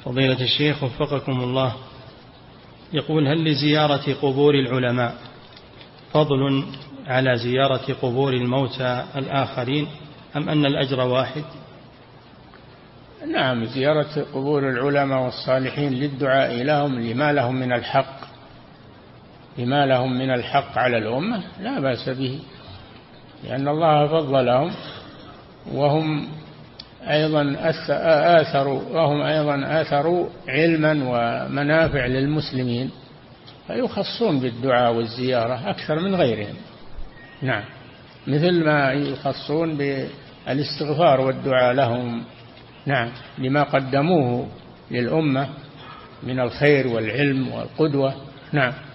فضيلة الشيخ وفقكم الله، يقول: هل لزيارة قبور العلماء فضل على زيارة قبور الموتى الآخرين أم أن الأجر واحد؟ نعم، زيارة قبور العلماء والصالحين للدعاء لهم لما لهم من الحق على الأمة لا بأس به، لأن الله فضلهم وهم أيضا آثروا علما ومنافع للمسلمين، فيخصون بالدعاء والزيارة أكثر من غيرهم. نعم، مثل ما يخصون بالاستغفار والدعاء لهم، نعم، لما قدموه للأمة من الخير والعلم والقدوة. نعم.